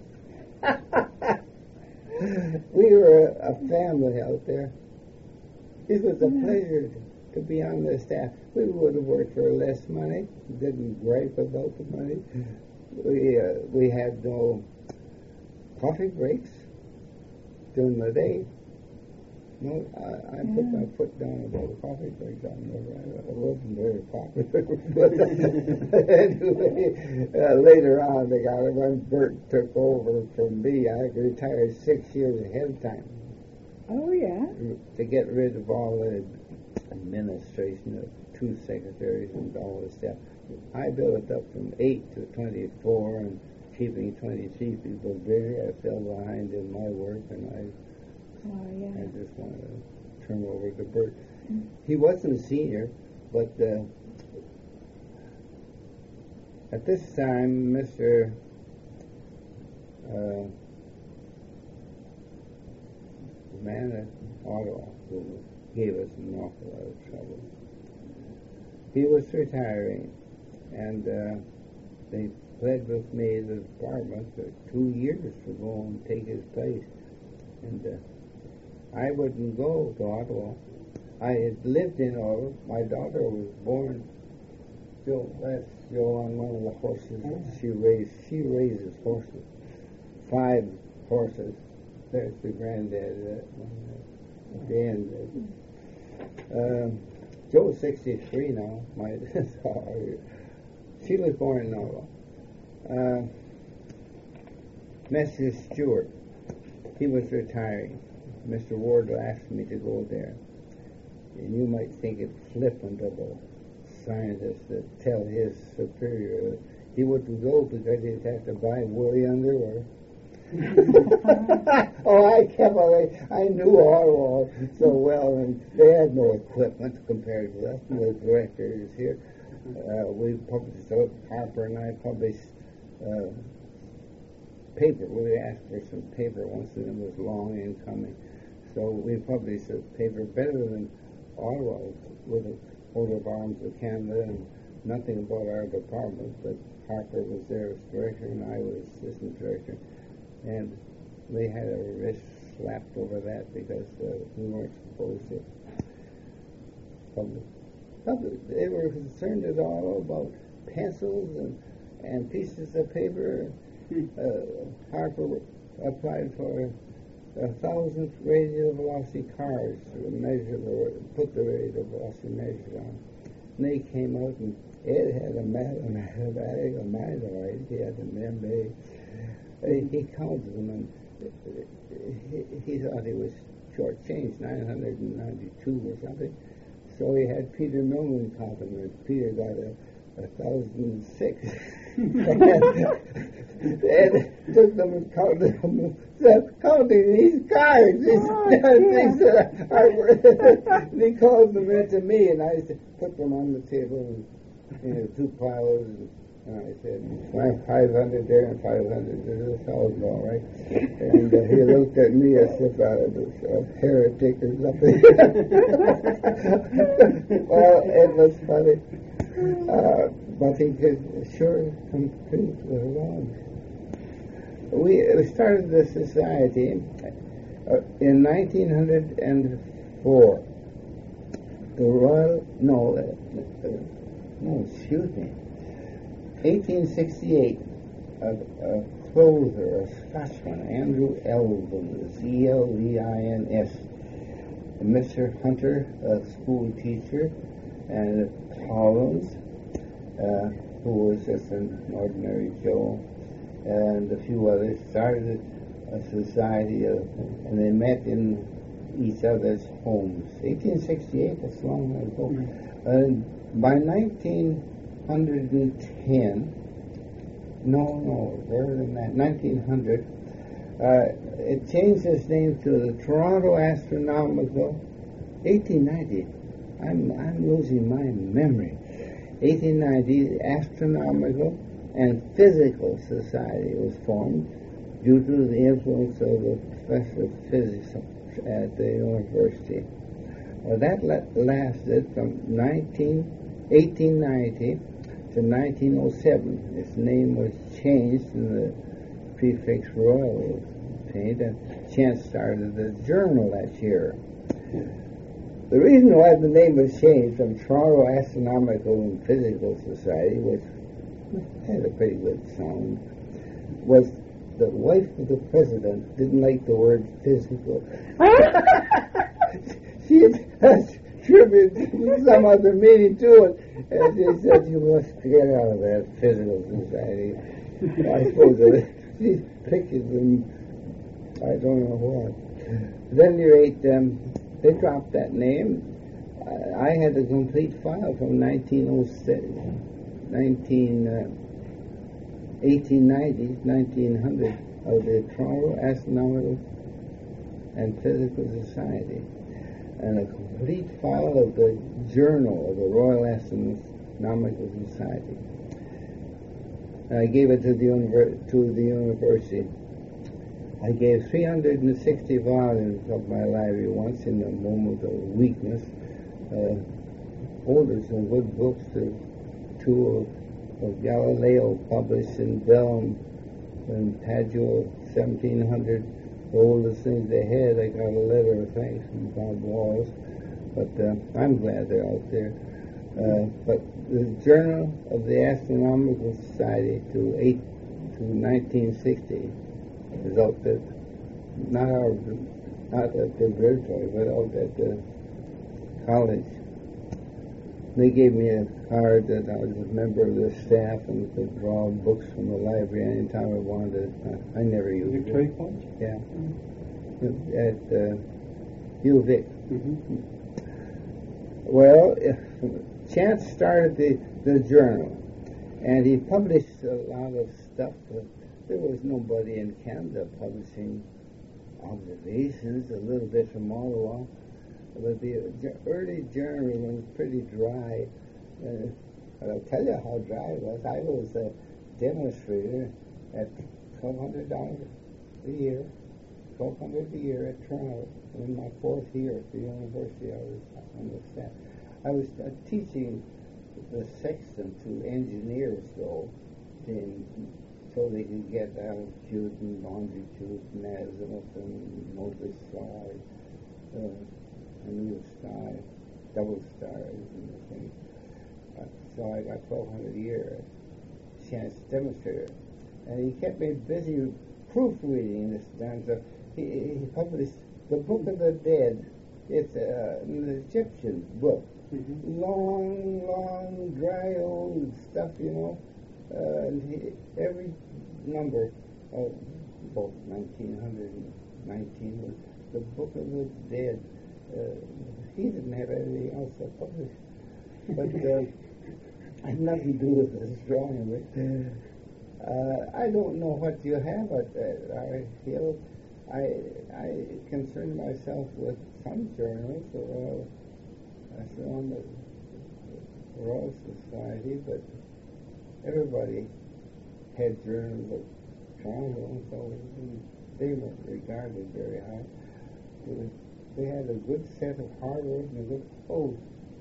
We were a, a family out there. It was a pleasure to be on the staff. We would have worked for less money, didn't gripe about the money. We uh, we had no coffee breaks during the day. No, I, I yeah. put my foot down about a coffee break. I never, I wasn't very popular. But anyway, uh, later on, they got it when Bert took over from me. I retired six years ahead of time. Oh, yeah. To get rid of all the administration of two secretaries and all this stuff. I built it up from eight to twenty-four, and keeping twenty-three people busy. I fell behind in my work, and I Oh, yeah. I just want to turn over to Bert. Mm. He wasn't a senior, but uh, at this time, Mister Uh, man at Ottawa, who gave us an awful lot of trouble, he was retiring, and uh, they pled with me the department for two years to go and take his place. And uh, I wouldn't go to Ottawa. I had lived in Ottawa. My daughter was born. Joe, that's Joe on one of the horses that she raised. She raises horses. Five horses. There's the granddad at, at the end. Um, Joe's sixty-three now. My sorry. She was born in Norwell. Uh, Mister Stewart, he was retiring. Mister Wardle asked me to go there. And you might think it flippant of a scientist to tell his superior he wouldn't go because he'd have to buy woolly underwear. Oh, I kept away. I knew all so well, and they had no equipment compared to us. And the director is here. Uh, we published, so Harper and I published uh, paper. We asked for some paper once, and it was long in coming. So we published a paper better than Ottawa with the coat of arms of Canada and nothing about our department, but Harper was there as director and I was assistant director. And they had a wrist slapped over that because uh, we weren't supposed to publish. publish. They were concerned at all about pencils and, and pieces of paper. Uh, Harper applied for a thousandth radial velocity cars to measure the, put the radial velocity measure on. And they came out, and Ed had a mathematical, a mathematical, he had an M A. He counted them, and he, he thought he was shortchanged, nine hundred ninety-two or something. So he had Peter Millman count them, and Peter got a, a thousand six. And took them and counted them, said, counting these cards. These Oh, things that are, are he called them into me, and I said, put them on the table, and you know, two piles, and And I said, five hundred there and five hundred there. This sounds all right. And uh, he looked at me as if I was a heretic or something. Well, it was funny. Uh, but he could sure compete with wrong. We started the society uh, in nineteen oh four. The Royal, no, uh, no, excuse me. eighteen sixty-eight, a, a closer, a Scotsman, Andrew Elvins, E L V I N S, Mister Hunter, a school teacher, and Collins, uh, who was just an ordinary Joe, and a few others, started a society, of, and they met in each other's homes. eighteen sixty-eight, that's long ago. And by nineteen ten, no, no, better than that, nineteen hundred, uh, it changed its name to the Toronto Astronomical, eighteen ninety, I'm, I'm losing my memory, eighteen ninety, the Astronomical and Physical Society was formed due to the influence of the professor of physics at the university. Well, that la- lasted from eighteen ninety to nineteen oh seven. Its name was changed and the prefix Royal was changed, and Chance started the journal that year. The reason why the name was changed from Toronto Astronomical and Physical Society, which had a pretty good sound, was the wife of the president didn't like the word physical. She attributed some other meaning to it. And she said, you must get out of that physical society. I suppose that these pictures and I don't know what. At any rate, um, they dropped that name. Uh, I had a complete file from nineteen oh seven, nineteen, uh, eighteen ninety, nineteen hundred of the Toronto Astronomical and Physical Society, and a complete file of the Journal of the Royal Astronomical Society. I gave it to the, univer- to the university. I gave three hundred sixty volumes of my library once in a moment of weakness. Uh, ordered some good books, to, two of, of Galileo published in Belm and Padua, seventeen hundred. The oldest things they had. I got a letter of thanks from Bob Walls, but uh, I'm glad they're out there. Uh, but the Journal of the Astronomical Society to eight to nineteen sixty is out there, not our, not at the observatory, but out at the college. they gave me a card that I was a member of the staff and could draw books from the library anytime I wanted. I, I never used Victoria it. College? Yeah. At uh, U of A. Mm-hmm. Well, Chance started the, the journal, and he published a lot of stuff. But there was nobody in Canada publishing observations, a little bit from Ottawa. But the early journal was pretty dry. Uh, I'll tell you how dry it was. I was a demonstrator at twelve hundred dollars a year, twelve hundred dollars a year at Toronto. In my fourth year at the university, I was on the staff. I was uh, teaching the sexton to engineers, though, in, so they could get altitude and longitude and azimuth and know the stars. Uh, I knew the sky, double stars and the thing. Uh, so I got twelve hundred a year as chance demonstrator. And he kept me busy proofreading this damn stuff. He, he published the Book of the Dead. It's uh, an Egyptian book. Mm-hmm. Long, long, dry old stuff, you know. Uh, and he, every number of both nineteen nineteen was the Book of the Dead. Uh, he didn't have anything else to publish. But uh, I had nothing to do with this drawing of it. Uh, I don't know what you have at uh, I feel I I concern myself with some journals. Uh, I saw on the Royal Society, but everybody had journals of Toronto, so they weren't regarded very high. It was, they had a good set of Harvard and a good, oh,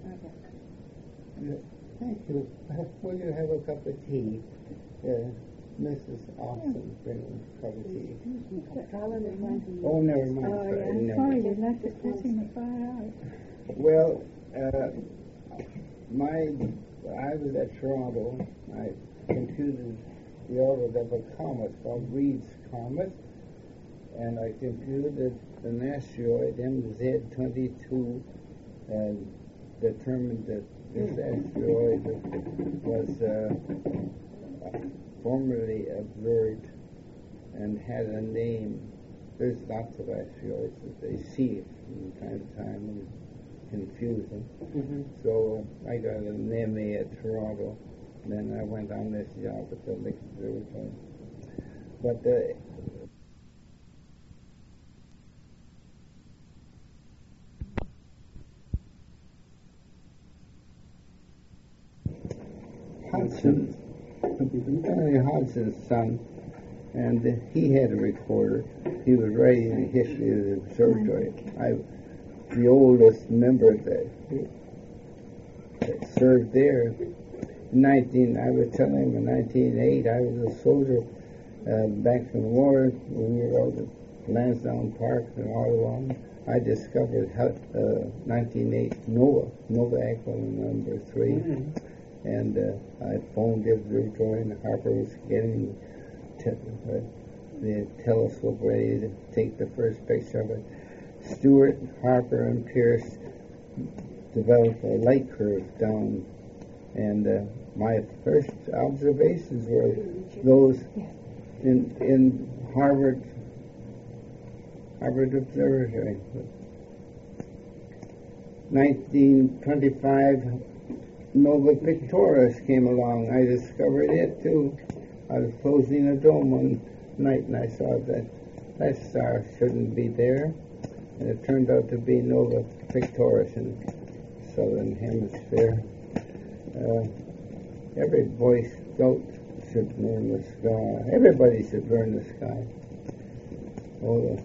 thank you. Will you have a cup of tea? Uh, Missus Austin, bring a cup of tea. Oh, never mind. Oh, yeah, Never. sorry, you left it sitting the fire out. Well, uh, my, I was at Toronto. I computed the orbit of a comet called Reed's Comet, and I computed an asteroid M Z twenty-two and determined that this asteroid was uh, formerly observed and had a name. There's lots of asteroids that they see from time to time and confuse them. Mm-hmm. So I got an M A at Toronto, and then I went on this job at the Lick Observatory. But uh, Hodgson, Henry Hodgson's son, and uh, he had a recorder. He was writing the history of the observatory. I, the oldest member that, that served there. Nineteen, I was telling him in nineteen oh eight, I was a soldier uh, back from the war when we were out at Lansdowne Park in Ottawa. I discovered uh, nineteen oh eight NOAA, Nova Aquila number three. Mm-hmm. And uh, I phoned the observatory, and Harper was getting te- uh, the telescope ready to take the first picture of it. Stewart, Harper, and Pierce developed a light curve down, and uh, my first observations were those in in Harvard Harvard Observatory. nineteen twenty-five. Nova Pictoris came along. I discovered it too. I was closing a dome one night and I saw that that star shouldn't be there, and it turned out to be Nova Pictoris in the southern hemisphere. Uh, every Boy Scout should learn the sky. Everybody should learn the sky. Oh,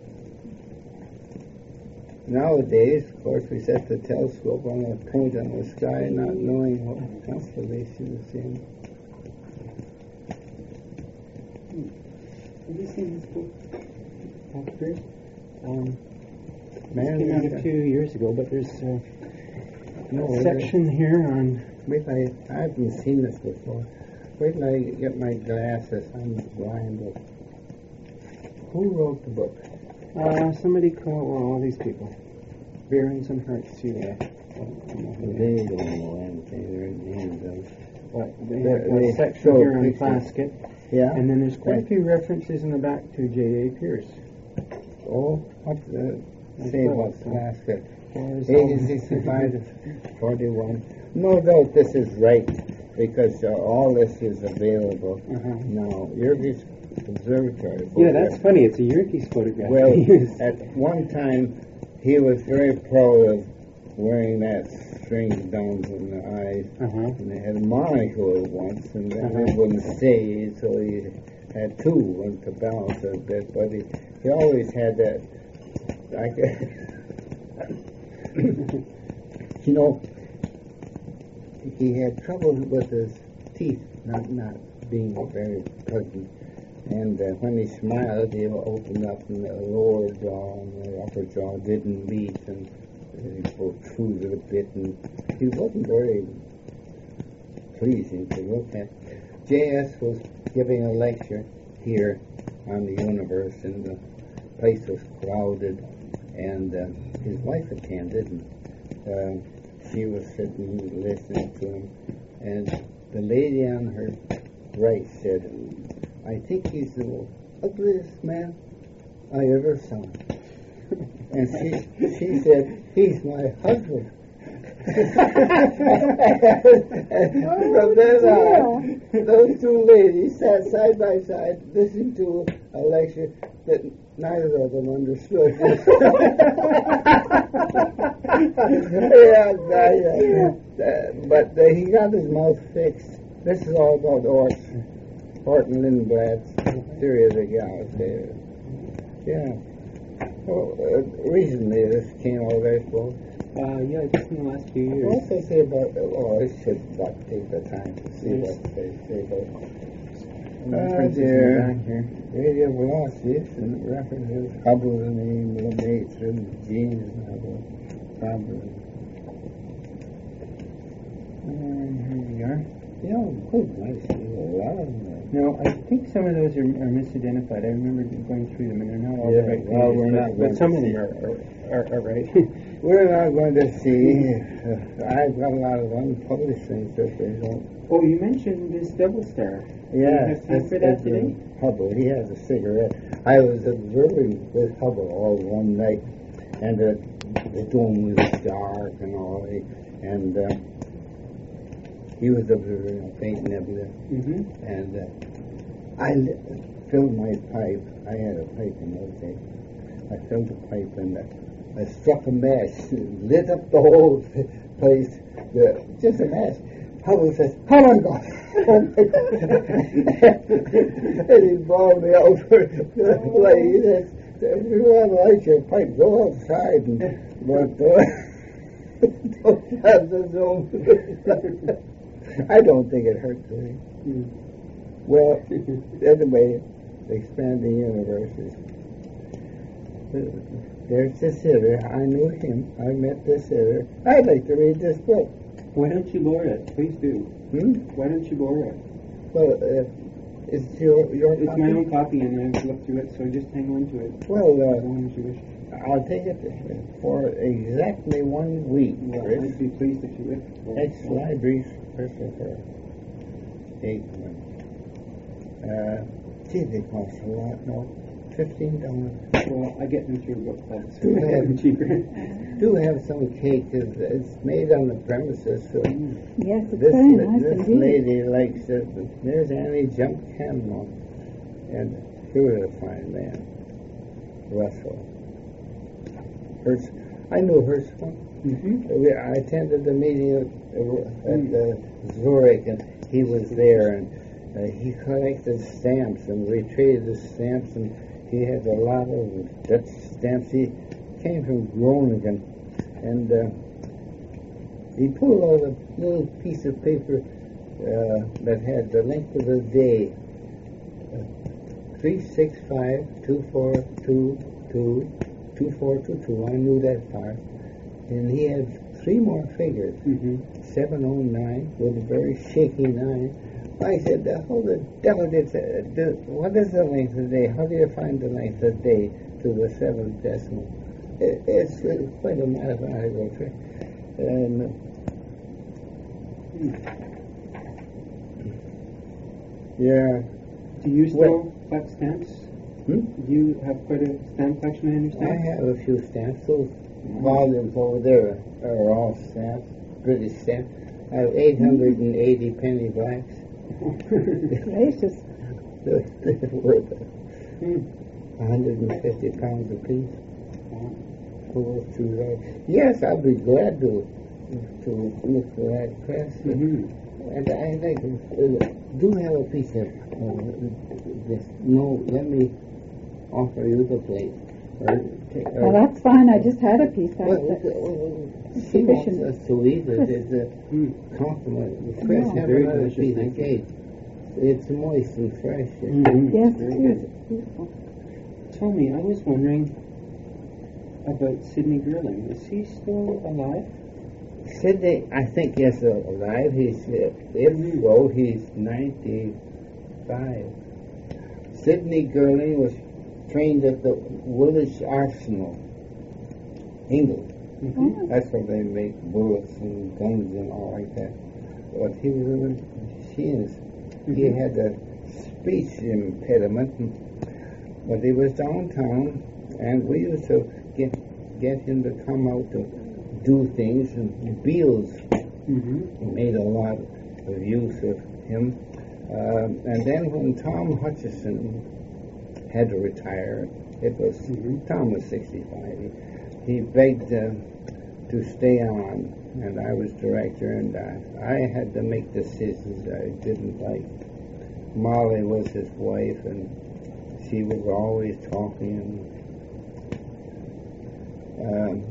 nowadays, of course, we set the telescope on a point on the sky, not knowing what constellation it's in. Have you seen this book, Doctor? Um, Man, it came out a few years ago, but there's a no, section here on... Wait till I, I haven't seen this before. Wait till I get my glasses. I'm blind. Who wrote the book? Uh, somebody called, well, all these people. Behrens and Hertz, see that. They don't know anything. They're in the end of But they They're- have they a section show here on pictures. Plaskett, Yeah. and then there's quite a few references in the back to J A. Pierce. Oh, what's the I say suppose, about so. Plaskett? There's eighteen all- sixty-five to forty-one. No doubt this is right because uh, all this is available Uh-huh. now. Yerkes Observatory. Yeah, that's funny. It's a Yerkes photograph. Well, Yes. at one time, he was very proud of wearing that string down from the eyes. Uh-huh. And they had a monocle once, and then Uh-huh. it wouldn't stay, so he had two and to balance it a bit. But he, he always had that, like, you know, he had trouble with his teeth, not not being very pleasant. And uh, when he smiled, he opened up, and the lower jaw and the upper jaw didn't meet, and he protruded a bit, and he wasn't very pleasing to look at. J S was giving a lecture here on the universe, and the place was crowded, and uh, his wife attended, and uh, she was sitting listening to him, and the lady on her right said, "I think he's the ugliest man I ever saw." And she she said, "He's my husband." And from then on, those two ladies sat side by side listening to a lecture that neither of them understood. yeah, yeah. Uh, but uh, he got his mouth fixed. This is all about Ort, Horton Lindblad's theory of the galaxy. Yeah. Well, uh, recently this came out, I suppose. Uh, yeah, just in the last few years. What they say about, oh, I should not take the time to see Yes. what they say about Some Ah, references in the dear. back here. radio velocities and references Hubble and the Lemaitre and James Hubble, probably. And here we are. Yeah, good, nice. A lot of them. No, I think some of those are, are misidentified. I remember going through them, and they're not all Yeah, the right well, pages, we're but- not but going some to of them see. are, are, are, are right. We're not going to see. Uh, I've got a lot of unpublished things that they don't. Oh, you mentioned this double star. Yeah, have time for that today? Hubble, he has a cigarette. I was observing with Hubble all one night, and the, the dome was dark and all, and uh, he was observing a faint nebula, Mm-hmm. and uh, I lit, filled my pipe. I had a pipe in those days. I filled the pipe, and uh, I struck a match, lit up the whole place, the, just a match. Hubble says, "Oh my God!" Oh my God. And he bawled me out for the play. He says, "If you want to light your pipe, go outside, and, but uh, don't have the zone." I don't think it hurt me. Mm. Well, anyway, expanding universes. There's this hitter. I knew him. I met this hitter. I'd like to read this book. Why don't you borrow it? Please do. Hmm? Why don't you borrow it? Well, uh, it's your your It's copy? my own copy, and I've looked through it, so just hang on to it Well, as uh, long as you wish. I'll take it for exactly one week. Well, Chris. I'd be pleased if you would. Ex-library Christopher Aikman. Uh, gee, they cost a lot, no? Fifteen dollars. Well, I get them through a book club, so Do I get have- them cheaper. Do have some cake. It's, it's made on the premises. So Yes, it's this very nice this indeed. lady likes it. There's Annie Jump Canmore. And he was a fine man. Russell. Hers, I knew Herschel. Mm-hmm. We- I attended the meeting at, at uh, Zurich, and he was there, and uh, he collected stamps, and we traded the stamps, and he had a lot of Dutch stamps. He came from Groningen, and uh, he pulled out a little piece of paper uh, that had the length of the day, uh, three six five two four two two two four two two. I knew that far. And he had three more figures, Mm-hmm. seven oh nine with a very shaky nine. I said, uh, how the devil did uh, do, what is the length of the day? How do you find the length of the day to the seventh decimal? It, it's uh, quite a mathematical trick. And yeah. Do you still Well- collect stamps? Hmm? You have quite a stamp collection, I I understand? have a few stamps. Those volumes over there are all stamps, British stamps. I have eight hundred eighty penny blacks. Gracious. They're they're worth Hmm. one hundred fifty pounds apiece. Wow. For those two logs. Yes, I'd be glad to to look for that press. Mhm. And I think uh, do have a piece of uh, this. No, let me offer you the plate. Or take, or, Well, that's fine. I just had a piece. well, That's it. uh, she wants Sufficient. us to eat it. It's a Hmm. compliment. Chris, No. have Very another delicious, piece thank of you. cake. It's moist and fresh. Mhm. Yes, Very it is. good. Beautiful. Tell me, I was wondering about Sidney Girling. Is he still alive? Sidney, I think, is alive. He's, uh, if so, he's ninety-five. Sidney Girling was trained at the Woolwich Arsenal, England. Mhm. That's where they make bullets and guns and all like that. But he was a machinist. He Mhm. had a speech impediment, but he was downtown, and we used to get get him to come out to do things. And Beals Mhm. made a lot of use of him. Um, and then when Tom Hutchison had to retire, it was Mhm. Tom was sixty-five. He, he begged uh, to stay on, and I was director, and I, I had to make decisions I didn't like. Molly was his wife, and she was always talking. Um,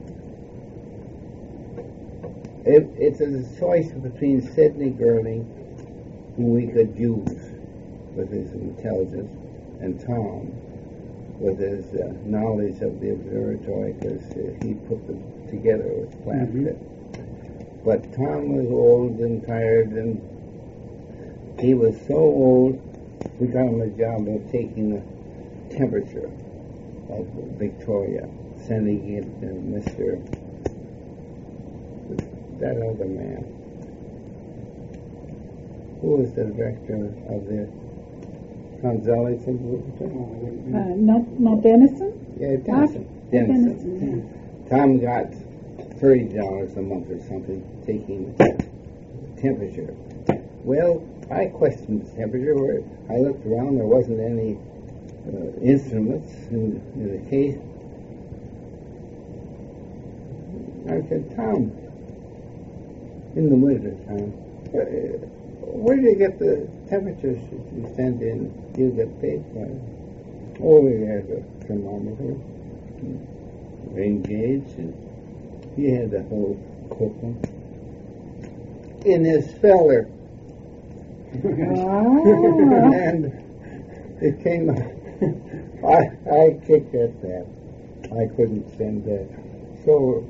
it, it's a choice between Sidney Girling, who we could use with his intelligence, and Tom with his uh, knowledge of the observatory, because uh, he put them together with Plaskett. But Tom was old and tired, and he was so old, we got him a job of taking the temperature of Victoria, sending it to Mister that other man. Who was the director of the Gonzales Observatory? Oh, I wouldn't know. Uh, not not Denison. Yeah, Denison. Denison. Denison. Tom got thirty dollars a month or something taking temperature. Well, I questioned the temperature. Where I looked around, there wasn't any uh, instruments in, in the case. I said, Tom, in the winter time, where, where do you get the temperatures that you send in? You get paid for it. Oh, we had a thermometer, rain gauge, and he had the whole cookman in his feller. Oh. And it came out. I, I kicked at that. I couldn't send that. So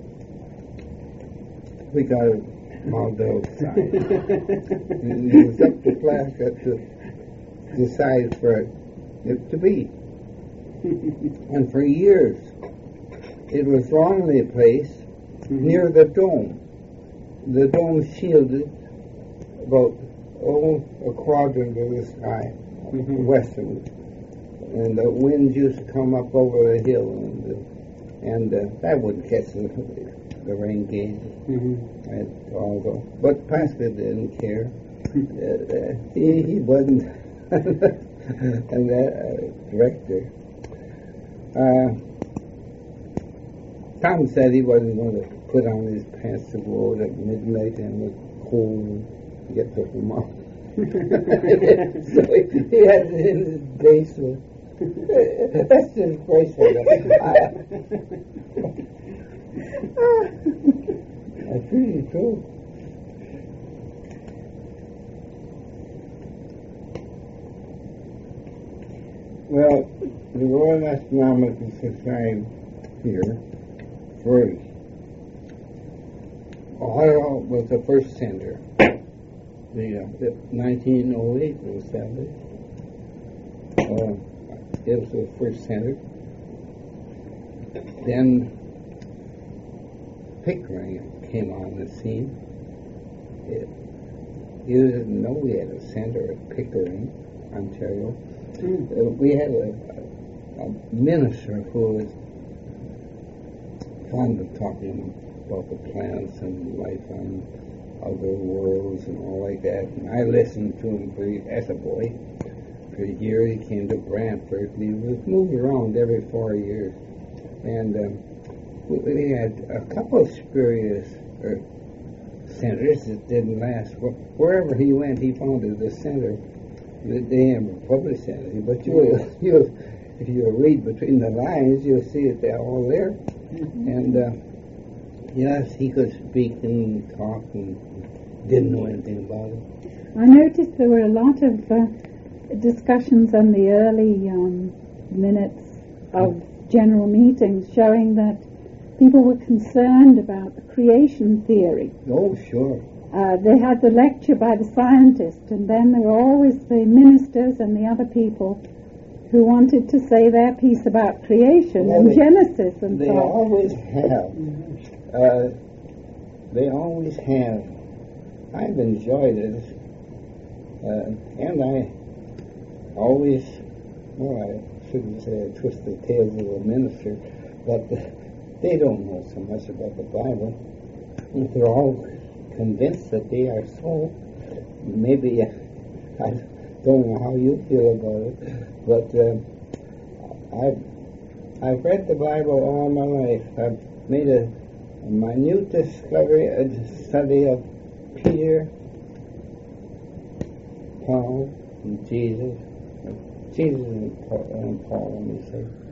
we got it mounted outside. And it was up to Plaskett to decide for it to be. And for years, it was wrongly placed near the dome. The dome shielded about oh, a quadrant of the sky, Mhm. western. And the winds used to come up over the hill, and uh, and uh, that wouldn't catch the, the rain gauge Mhm. at all. Though. But Plaskett didn't care. uh, uh, he, he wasn't and that uh, director. Uh, Tom said he wasn't going to put on his pants to go out at midnight and it was cold to get to Vermont. So he, he had it in his basement. That's just graceful. That's really true. Well, the Royal Astronomical Society here first. Ohio was the first center. The uh, nineteen oh eight was established. Uh, it was the first center. Then Pickering came on the scene. It, you didn't know we had a center at Pickering, Ontario. Mm. Uh, we had a, a, a minister who was fond of talking about the planets and life on other worlds and all like that. And I listened to him for, as a boy. For a year he came to Brantford, and he was moved around every four years. And um, we, we had a couple of spurious uh, centers that didn't last. Wherever he went, he founded a center. They never published anything, but you, you, if you read between the lines, you'll see that they're all there. Mm-hmm. And uh, yes, he could speak and talk and didn't know anything about it. I noticed there were a lot of uh, discussions in the early um, minutes of mm-hmm. general meetings showing that people were concerned about the creation theory. Oh, sure. Uh, they had the lecture by the scientist, and then there were always the ministers and the other people who wanted to say their piece about creation well, and they, Genesis and they so on. They always have. Uh, they always have. I've enjoyed it, uh, and I always, well, I shouldn't say I twist the tails of the minister, but uh, they don't know so much about the Bible. If they're all convinced that they are so, maybe uh, I don't know how you feel about it, but uh, I've I've read the Bible all my life. I've made a, a minute discovery, a study of Peter, Paul, and Jesus, Jesus and Paul, and Paul, let me say.